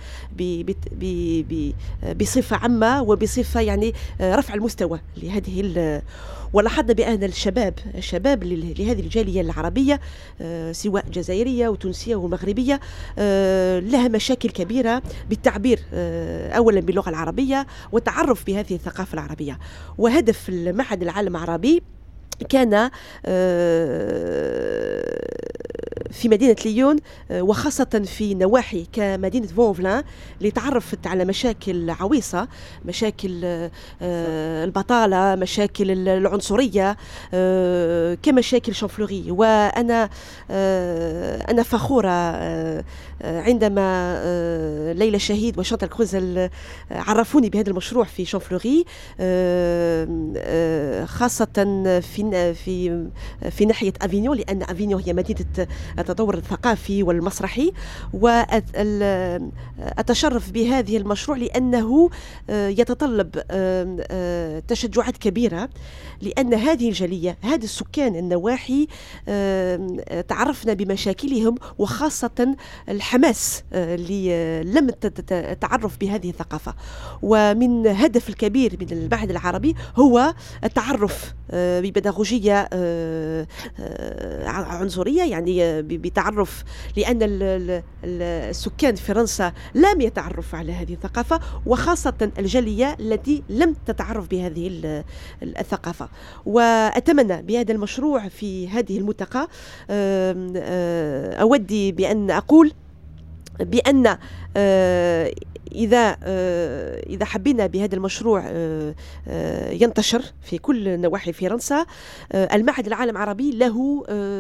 بصفة عامة وبصفة يعني رفع المستوى لهذه. ولاحظنا بأن الشباب الشباب لهذه الجالية العربية سواء جزائرية وتونسية ومغربية لها مشاكل كبيرة بالتعبير أولا باللغة العربية والتعرف بهذه الثقافة العربية. وهدف المعهد العالم العربي كان في مدينة ليون وخاصة في نواحي كمدينة فونفلان لتعرفت على مشاكل عويصة، مشاكل البطالة، مشاكل العنصرية كمشاكل شانفلوري. وأنا أنا فخورة عندما ليلى شهيد وشانتال كروزل عرفوني بهذا المشروع في شانفلوري، خاصة في في في ناحية أفينيون، لأن أفينيون هي مدينة التطور الثقافي والمسرحي. وأتشرف بهذه المشروع لأنه يتطلب تشجعات كبيرة، لأن هذه الجالية هذه السكان النواحي تعرفنا بمشاكلهم وخاصة الحماس اللي لم تتعرف بهذه الثقافة. ومن هدف الكبير من المعهد العربي هو التعرف ببداغوجية عنصرية، يعني بتعرف، لأن السكان في فرنسا لم يتعرفوا على هذه الثقافة، وخاصة الجالية التي لم تتعرف بهذه الثقافة. وأتمنى بهذا المشروع في هذه الملتقى أودي بأن أقول بأن إذا إذا حبينا بهذا المشروع ينتشر في كل نواحي فرنسا، المعهد العالم العربي له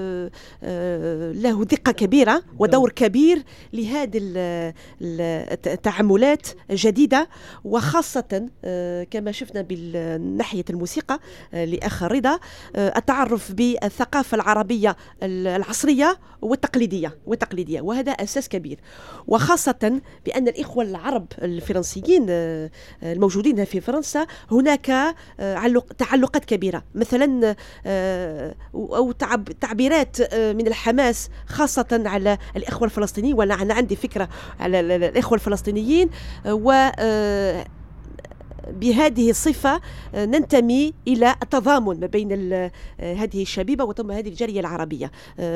له دقة كبيرة ودور كبير لهذه التعاملات الجديدة، وخاصة كما شفنا بالناحية الموسيقى لأخ رضا التعرف بالثقافة العربية العصرية والتقليدية والتقليدية وهذا أساس كبير. وخاصة بأن الإخوة العرب الفرنسيين الموجودين في فرنسا هناك تعلقات كبيرة، مثلا أو تعبيرات من الحماس خاصة على الإخوة الفلسطينيين، وأنا عندي فكرة على الإخوة الفلسطينيين، و بهذه الصفة ننتمي إلى التضامن ما بين هذه الشبيبة وثم هذه الجالية العربية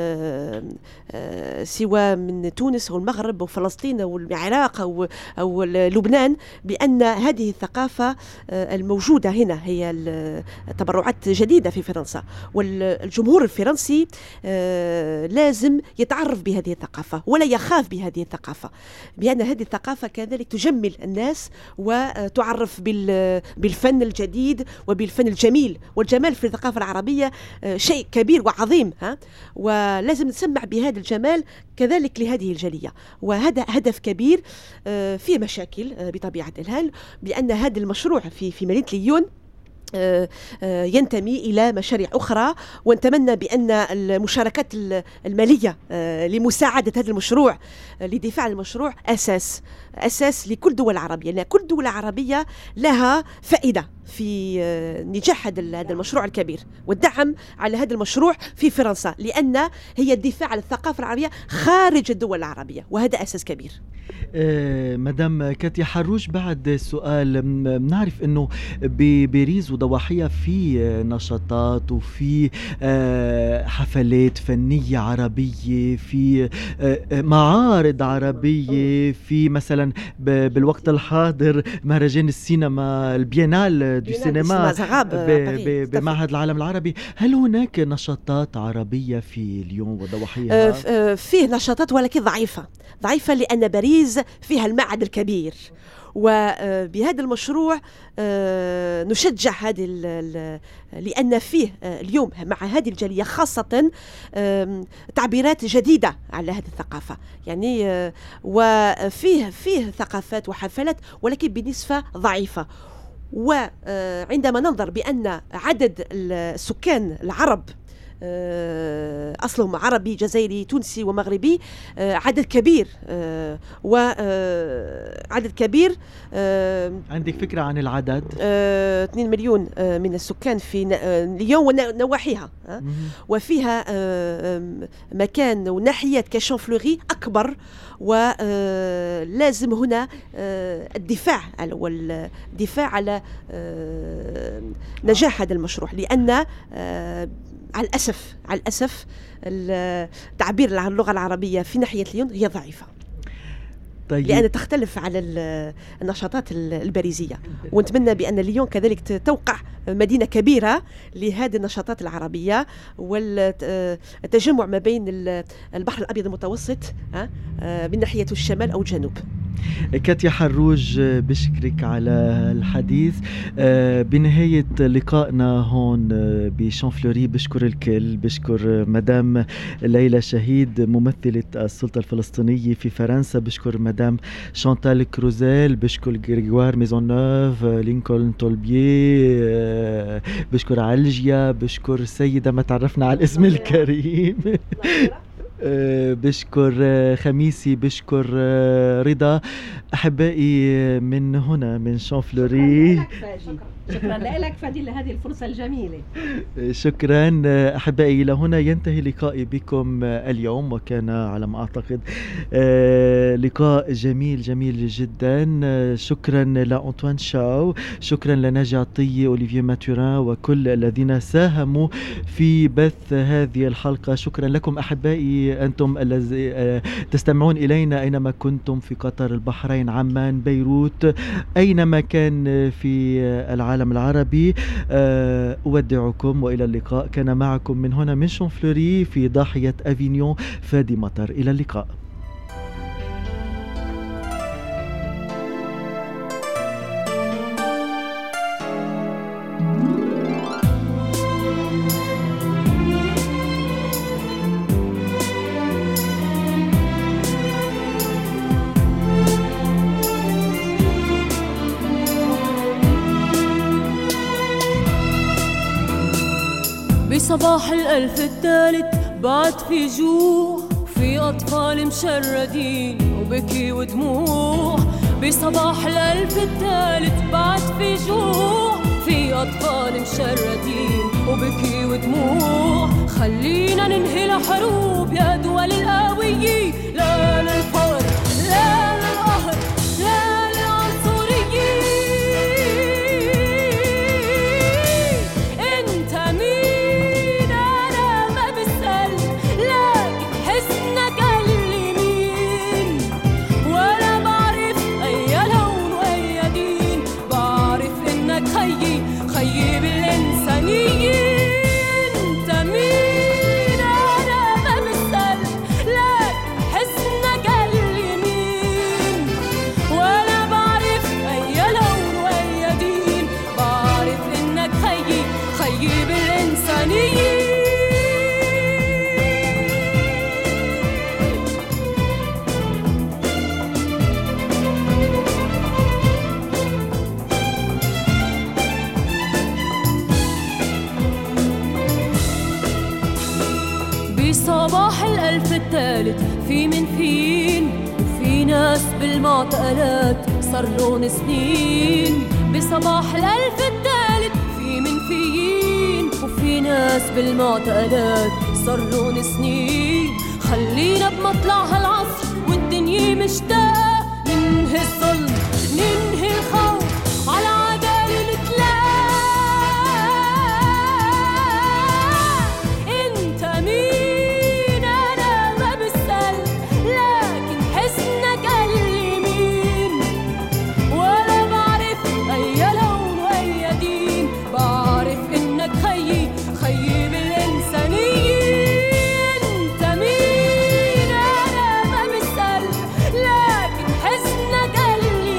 سواء من تونس والمغرب وفلسطين والعراق أو, أو لبنان، بأن هذه الثقافة الموجودة هنا هي تبرعات جديدة في فرنسا، والجمهور الفرنسي لازم يتعرف بهذه الثقافة ولا يخاف بهذه الثقافة، بأن هذه الثقافة كذلك تجمل الناس وتعرف بال بالفن الجديد وبالفن الجميل. والجمال في الثقافة العربية شيء كبير وعظيم، ها، ولازم نسمع بهذا الجمال كذلك لهذه الجالية. وهذا هدف كبير فيه مشاكل بطبيعة الحال، لأن هذا المشروع في في مدينة ليون ينتمي إلى مشاريع أخرى، ونتمنى بأن المشاركات المالية لمساعدة هذا المشروع لدفاع المشروع أساس أساس لكل دول عربية، لأن كل دولة عربية لها فائدة في نجاح هذا المشروع الكبير والدعم على هذا المشروع في فرنسا، لأن هي الدفاع على الثقافة العربية خارج الدول العربية، وهذا أساس كبير. آه مدام كاتيا حروش، بعد سؤال، بنعرف أنه بباريس وضواحيها في نشاطات وفي آه حفلات فنية عربية، في آه معارض عربية، في مثلا بالوقت الحاضر مهرجان السينما البيانال دو سينما بمعهد العالم العربي. هل هناك نشاطات عربية في ليون وضواحيها؟ فيه نشاطات ولكن ضعيفة ضعيفة لأن باريس فيها المعهد الكبير، وبهذا المشروع نشجع هذه لأن فيه اليوم مع هذه الجالية خاصة تعبيرات جديدة على هذه الثقافة، يعني وفيه فيه ثقافات وحفلات ولكن بنسبة ضعيفة. وعندما ننظر بأن عدد السكان العرب أصلهم عربي جزائري تونسي ومغربي، عدد كبير وعدد كبير. عندك فكرة عن العدد؟ اثنين مليون من السكان في ليون ونواحيها، وفيها مكان وناحيات كشانفلوري أكبر، ولازم هنا الدفاع على والدفاع على نجاح هذا المشروع، لأن على الأسف على الأسف التعبير عن اللغة العربية في ناحية ليون هي ضعيفة. طيب. لأن تختلف على النشاطات الباريزية، ونتمنى بأن ليون كذلك توقع مدينة كبيرة لهذه النشاطات العربية والتجمع ما بين البحر الأبيض المتوسط من ناحية الشمال أو الجنوب. كاتيا حروج، بشكرك على الحديث. بنهاية لقائنا هون بشانفلوري بشكر الكل، بشكر مدام ليلى شهيد ممثلة السلطة الفلسطينية في فرنسا، بشكر مدام شانتال كروزيل، بشكر غريغوار ميزونوف، لينكولن تولبيي، بشكر علجيا، بشكر سيدة ما تعرفنا على الاسم الكريم بشكر خميسي، بشكر رضا. أحبائي من هنا من شانفلوري، شكرا لك فادي لهذه الفرصة الجميلة. شكرا أحبائي، إلى هنا ينتهي لقائي بكم اليوم، وكان على ما أعتقد لقاء جميل جميل جدا. شكرا لأنطوان شاو، شكرا لناجي عطية، أوليفيه ماتوران، وكل الذين ساهموا في بث هذه الحلقة. شكرا لكم أحبائي أنتم الذين تستمعون إلينا أينما كنتم، في قطر، البحرين، عمان، بيروت، أينما كان في العالم العربي. أودعكم وإلى اللقاء. كان معكم من هنا من شانفلوري في ضاحية أفينيون فادي مطر. إلى اللقاء. بصباح الألف الثالث بعد في جوع، في أطفال مشردين وبكي ودموع. بصباح الألف الثالث بعد في جوع، في أطفال مشردين وبكي ودموع. خلينا ننهي الحروب يا دول القوية، لا للفقر لا للقهر لا للعنصرية. انت مين انا ما بسأل، لكن حسنك قال لي مين. ولا بعرف اي لون واي دين، بعرف انك خيي خيي بالانسانية. انت مين انا ما بسأل، لكن حسنك قال لي مين. ولا بعرف اي لون واي دين، بعرف انك خيي خيي بالانسانية. بصباح الألف الثالث في من فين، وفي ناس بالمعتقلات صار لون سنين. بصباح الألف الثالث في من فين، وفي ناس بالمعتقلات صار لون سنين. خلينا بمطلع هالعصر والدنيا مشتاقة، ننهي الظلم ننهي الخوف على عدالة نتلاقى. انت مين انا ما بسأل، لكن حسنك قال لي مين. ولا بعرف اي لون واي دين، بعرف انك خيي خيي بالانسانية. انت مين انا ما بسأل، لكن حسنك قال لي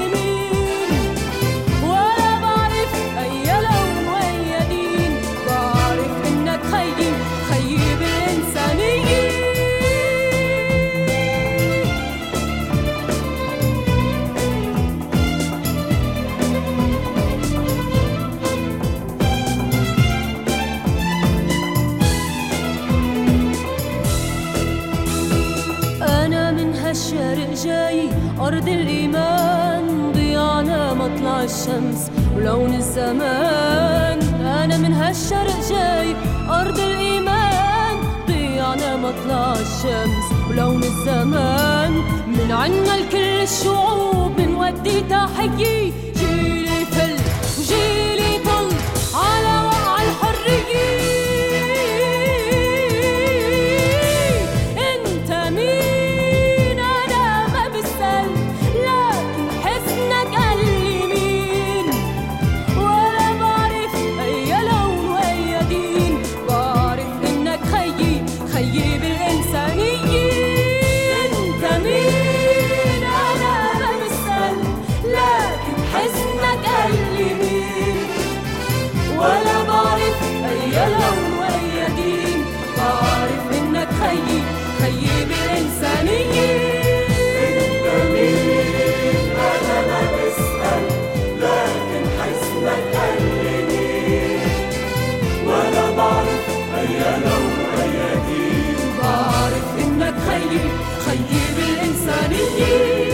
الشمس ولون الزمان. أنا من هالشرق جاي أرض الإيمان، ضيعنا مطلع الشمس ولون الزمان. من عنا لكل الشعوب بنودي تحية، جيلي فل وجيلي طل على وقع الحرية. ولا بعرف أي لون وأي دين، بعرف إنك خيي خيي بالإنسانية. أنت مين؟ أنا ما بسأل، لكن حسنك قال لي مين. ولا بعرف أي لون وأي دين، بعرف إنك خيي خيي بالإنسانية.